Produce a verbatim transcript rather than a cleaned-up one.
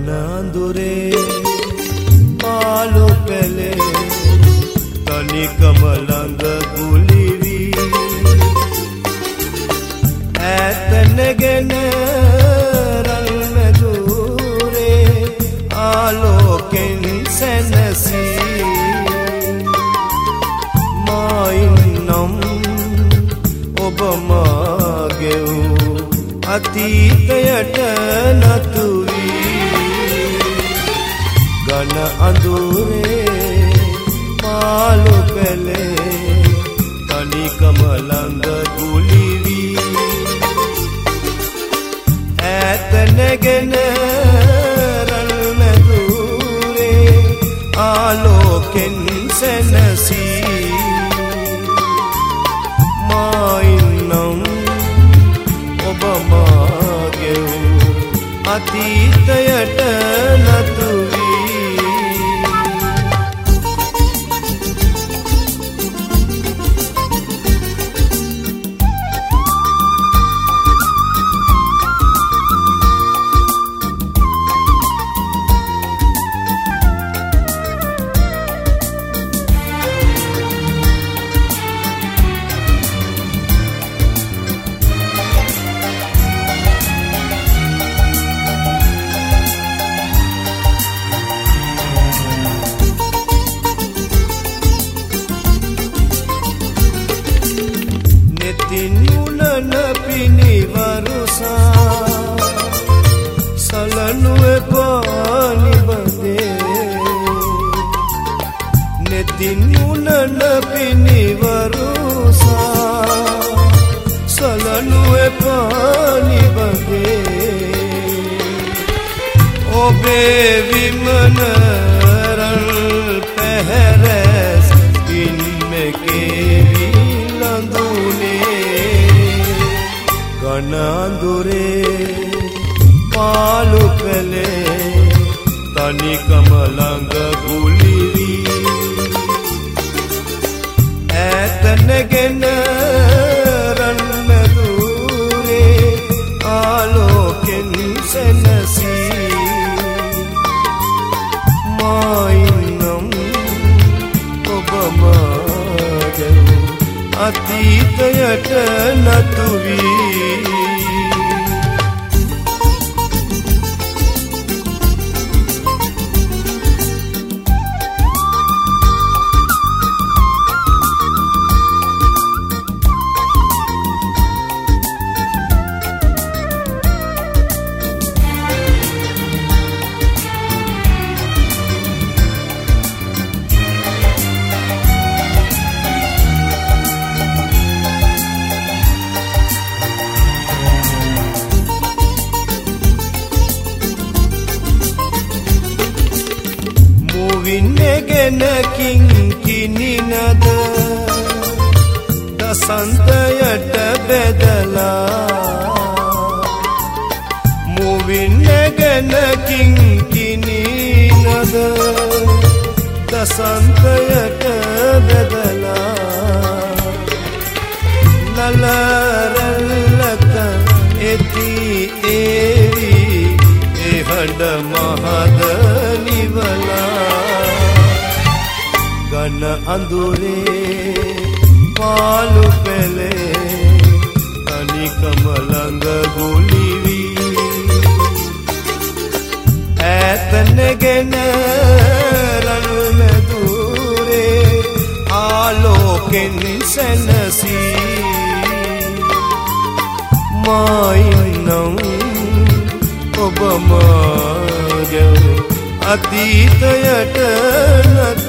ඝන අඳුරේ පාළු පෙළේ තනිකම ළඟ ගුලි වී ඈත නැගෙන රන් මැදුරේ ආලෝකෙන් සැනසී මායින්නම් ඔබ මාගේ අතීතයට නතු වී ඝන අඳුරේ පාළු පෙළේ තනිකම ළඟ ගුලි වී ඈත නැගෙන රන් මැදුරේ ආලෝකෙන් සැනසී මායින්නම් ඔබ මාගේ අතීතයට නතු වී තින්නුනන පිනිවරුසා සලනුවේ පානිබදේ නෙතින්නුනන පිනිවරුසා සලනුවේ පානිබදේ ඔබේ විමන රල් පැහැරැස් ඉන්මකේ ඝන අඳුරේ පාළු පෙළේ තනිකම ළඟ ගුලි වී ඈත නැගෙන රන් මැදුරේ ආලෝකෙන් සැනසී මායින්නම් ඔබ මාගේ අතීතයට නතු වී වින්නගෙන කිංකිනිනද දසන්තයට බෙදලා මුවින්නගෙන කිංකිනිනද දසන්තයට බෙදලා නලරල්ලක එති ඒවි එහඬ මහද නිවලා ඝන අඳුරේ පාළු පෙළේ තනිකම ළඟ ගුලි වී ඈත නැගෙන රන් මැදුරේ ආලෝකෙන් සැනසී මායින්නම් ඔබ මාගේ අතීතයට නතු